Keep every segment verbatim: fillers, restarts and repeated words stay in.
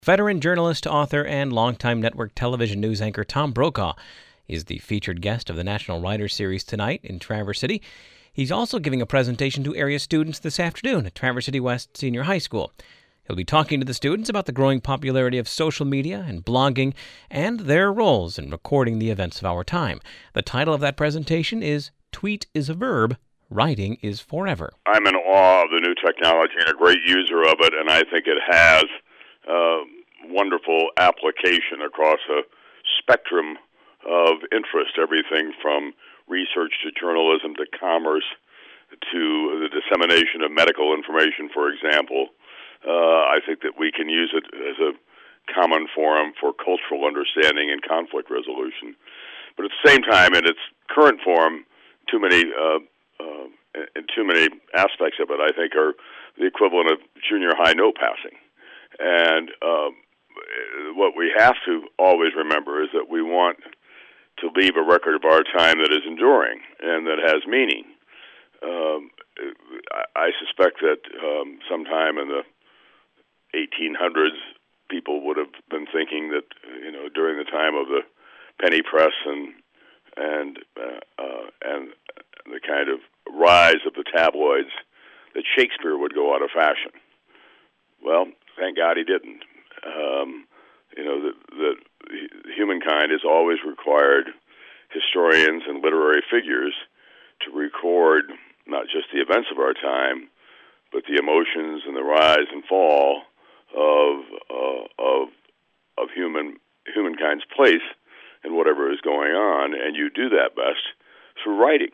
Veteran journalist, author, and longtime network television news anchor Tom Brokaw is the featured guest of the National Writers Series tonight in Traverse City. He's also giving a presentation to area students this afternoon at Traverse City West Senior High School. He'll be talking to the students about the growing popularity of social media and blogging and their roles in recording the events of our time. The title of that presentation is Tweet is a Verb, Writing is Forever. I'm in awe of the new technology and a great user of it, and I think it has uh, wonderful application across a spectrum of interest, everything from research to journalism to commerce to the dissemination of medical information, for example. Uh, I think that we can use it as a common forum for cultural understanding and conflict resolution. But at the same time, in its current form, too many uh, uh, and too many aspects of it, I think, are the equivalent of junior high note passing. And um, what we have to always remember is that we want to leave a record of our time that is enduring and that has meaning. Um, I, I suspect that um, sometime in the eighteen hundreds, people would have been thinking that, you know, during the time of the penny press and and uh, uh, and the kind of rise of the tabloids, that Shakespeare would go out of fashion. Well, thank God he didn't. Um, you know, that the, the humankind has always required historians and literary figures to record not just the events of our time, but the emotions and the rise and fall of uh, of of human humankind's place in whatever is going on, and you do that best through writing.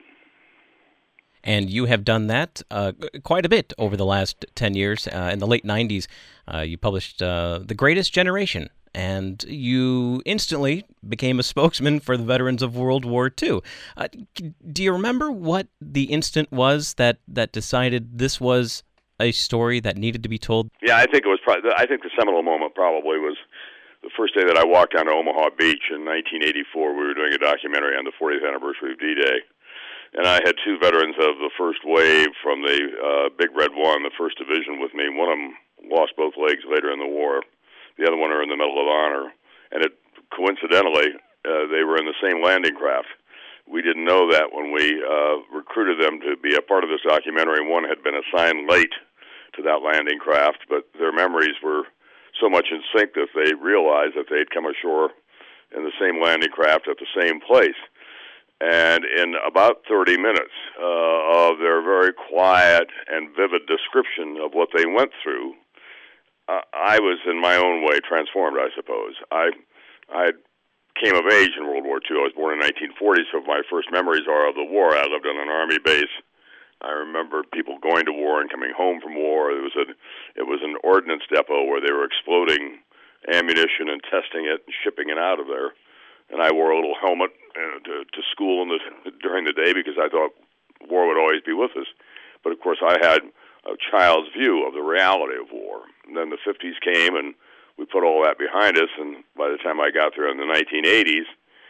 And you have done that uh, quite a bit over the last ten years. Uh, in the late nineties, uh, you published uh, The Greatest Generation, and you instantly became a spokesman for the veterans of World War Two. Uh, do you remember what the instant was that, that decided this was a story that needed to be told? Yeah, I think it was. Probably, I think the seminal moment probably was the first day that I walked down to Omaha Beach in nineteen eighty-four. We were doing a documentary on the fortieth anniversary of D-Day. And I had two veterans of the first wave from the uh, Big Red One, the first division, with me. One of them lost both legs later in the war. The other one are in the Medal of Honor. And it, coincidentally, uh, they were in the same landing craft. We didn't know that when we uh, recruited them to be a part of this documentary. One had been assigned late to that landing craft, but their memories were so much in sync that they realized that they'd come ashore in the same landing craft at the same place. And in about thirty minutes uh, of their very quiet and vivid description of what they went through, uh, I was in my own way transformed, I suppose. I I came of age in World War Two. I was born in nineteen forty, so my first memories are of the war. I lived on an army base. I remember people going to war and coming home from war. It was a it was an ordnance depot where they were exploding ammunition and testing it and shipping it out of there. And I wore a little helmet uh, to, to school in the, during the day because I thought war would always be with us. But, of course, I had a child's view of the reality of war. And then the fifties came, and we put all that behind us. And by the time I got there in the nineteen eighties,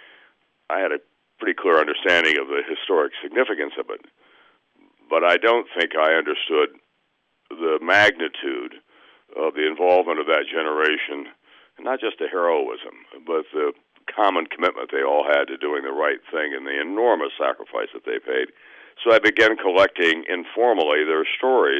I had a pretty clear understanding of the historic significance of it. But I don't think I understood the magnitude of the involvement of that generation, and not just the heroism, but the common commitment they all had to doing the right thing and the enormous sacrifice that they paid. So I began collecting informally their stories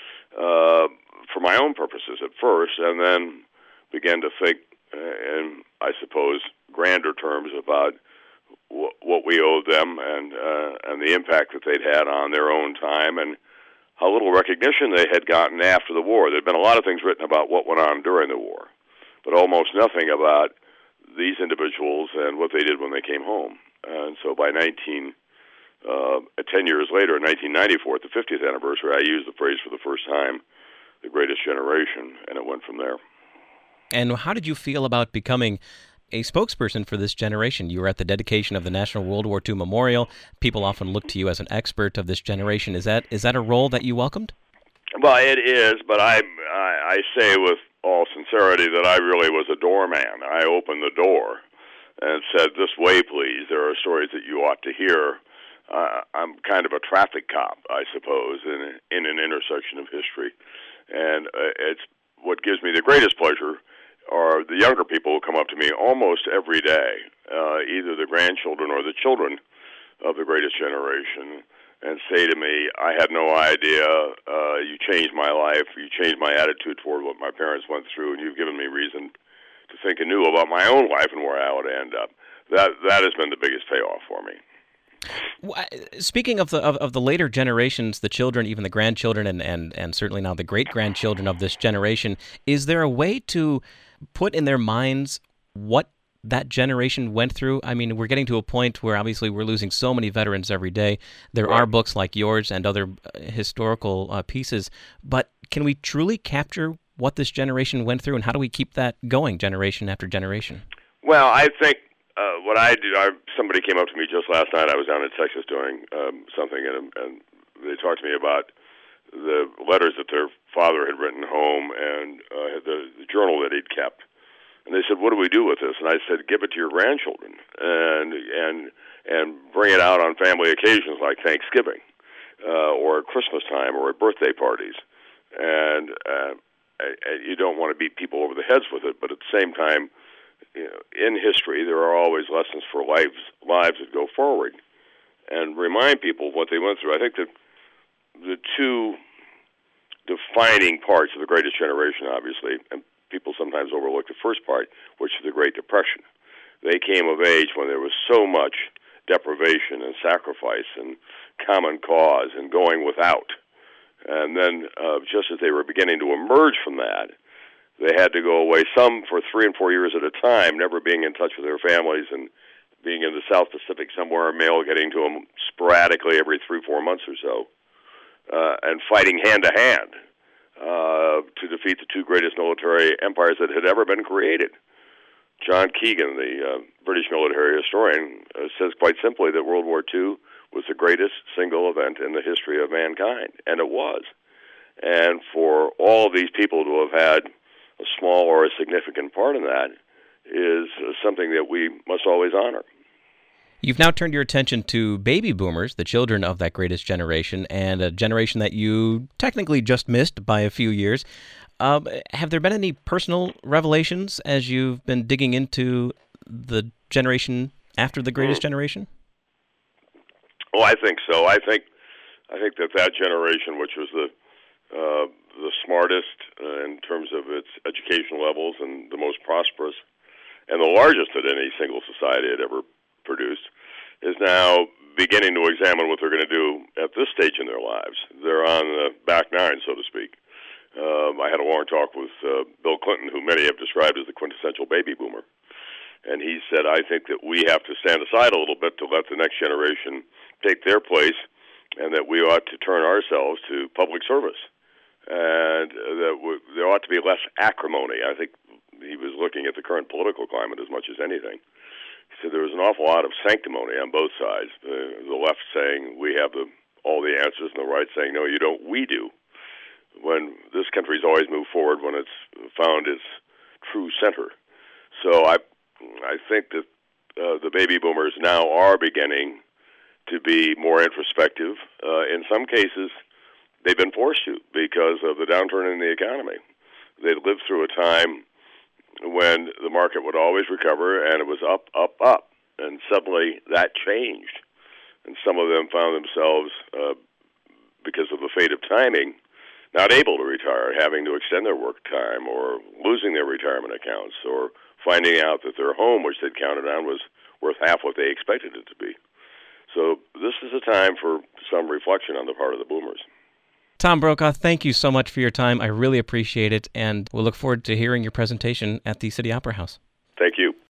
uh, for my own purposes at first, and then began to think uh, in, I suppose, grander terms about w- what we owed them and uh, and the impact that they'd had on their own time and how little recognition they had gotten after the war. There had been a lot of things written about what went on during the war, but almost nothing about these individuals and what they did when they came home. And so by nineteen, uh, ten years later, in nineteen ninety-four, at the fiftieth anniversary, I used the phrase for the first time, the greatest generation, and it went from there. And how did you feel about becoming a spokesperson for this generation? You were at the dedication of the National World War Two Memorial. People often look to you as an expert of this generation. Is that is that a role that you welcomed? Well, it is, but I, I, I say with all sincerity that I really was a doorman. I opened the door and said, "This way, please. There are stories that you ought to hear." Uh, I'm kind of a traffic cop, I suppose, in in an intersection of history, and uh, it's what gives me the greatest pleasure the younger people will come up to me almost every day, uh, either the grandchildren or the children of the greatest generation, and say to me, I had no idea, uh, you changed my life, you changed my attitude toward what my parents went through, and you've given me reason to think anew about my own life and where I would end up. That that has been the biggest payoff for me. Speaking of the of, of the later generations, the children, even the grandchildren, and, and, and certainly now the great-grandchildren of this generation, is there a way to put in their minds what that generation went through? I mean, we're getting to a point where obviously we're losing so many veterans every day. There Right. are books like yours and other historical uh, pieces, but can we truly capture what this generation went through, and how do we keep that going generation after generation? Well, I think uh, what I do, I, somebody came up to me just last night. I was down in Texas doing um, something, and, and they talked to me about the letters that their father had written home and uh, the, the journal that he'd kept. And they said, "What do we do with this?" And I said, "Give it to your grandchildren, and and and bring it out on family occasions like Thanksgiving, uh, or at Christmas time, or at birthday parties. And uh, you don't want to beat people over the heads with it, but at the same time, you know, in history, there are always lessons for lives lives that go forward, and remind people of what they went through." I think that the two defining parts of the greatest generation, obviously, and people sometimes overlook the first part, which is the Great Depression. They came of age when there was so much deprivation and sacrifice and common cause and going without. And then uh, just as they were beginning to emerge from that, they had to go away, some for three and four years at a time, never being in touch with their families, and being in the South Pacific somewhere, mail getting to them sporadically every three, four months or so, uh, and fighting hand-to-hand. Uh, to defeat the two greatest military empires that had ever been created. John Keegan, the uh, British military historian, uh, says quite simply that World War Two was the greatest single event in the history of mankind, and it was. And for all of these people to have had a small or a significant part in that is uh, something that we must always honor. You've now turned your attention to baby boomers, the children of that greatest generation, and a generation that you technically just missed by a few years. Uh, have there been any personal revelations as you've been digging into the generation after the greatest mm. generation? Oh, I think so. I think I think that that generation, which was the uh, the smartest uh, in terms of its education levels and the most prosperous and the largest that any single society had ever produced, is now beginning to examine what they're going to do at this stage in their lives. They're on the back nine, so to speak. Um, I had a long talk with uh, Bill Clinton, who many have described as the quintessential baby boomer. And he said, I think that we have to stand aside a little bit to let the next generation take their place, and that we ought to turn ourselves to public service. And that w- there ought to be less acrimony. I think he was looking at the current political climate as much as anything. He said there was an awful lot of sanctimony on both sides. The, the left saying we have the, all the answers, and the right saying, no, you don't, we do. When this country's always moved forward when it's found its true center. So I I think that uh, the baby boomers now are beginning to be more introspective. Uh, in some cases, they've been forced to because of the downturn in the economy. They'd lived through a time when the market would always recover, and it was up, up, up. And suddenly that changed. And some of them found themselves, uh, because of the fate of timing, not able to retire, having to extend their work time, or losing their retirement accounts, or finding out that their home, which they'd counted on, was worth half what they expected it to be. So this is a time for some reflection on the part of the boomers. Tom Brokaw, thank you so much for your time. I really appreciate it, and we'll look forward to hearing your presentation at the City Opera House. Thank you.